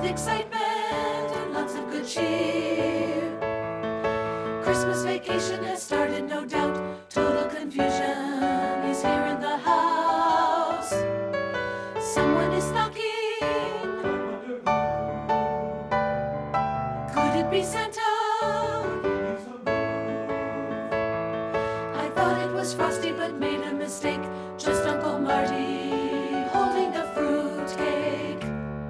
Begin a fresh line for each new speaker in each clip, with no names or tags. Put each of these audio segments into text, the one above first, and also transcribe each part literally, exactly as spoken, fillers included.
excitement and lots of good cheer. Christmas vacation has started, no doubt. Total confusion is here in the house. Someone is knocking. Could it be Santa? I thought it was Frosty, but made a mistake. Just Uncle Marty holding a fruit cake.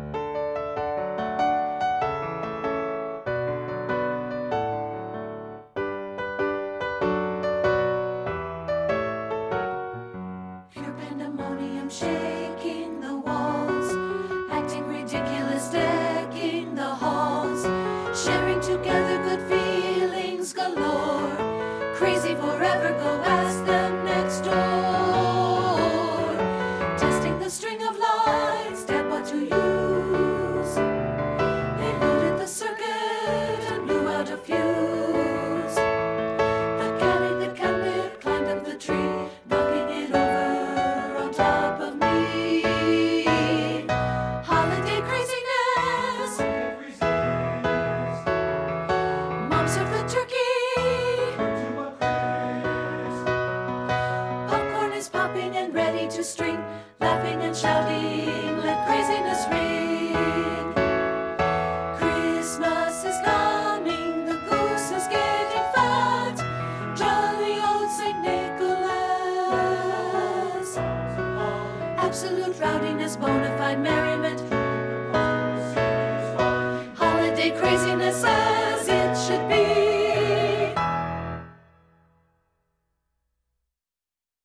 Pure pandemonium shaking the walls, acting ridiculous, decking the halls, sharing together good feelings galore. Crazy forever, go ask them next door. Testing the string of lights, dad what to use. They loaded the circuit and blew out a fuse. The caddy that counted climbed up the tree, knocking it over on top of me. Holiday craziness. Mom served the turkey. Popcorn is popping and ready to string, laughing and shouting, let craziness ring. Christmas is coming, the goose is getting fat. Jolly old Saint Nicholas. Absolute rowdiness, bona fide merriment. Holiday craziness.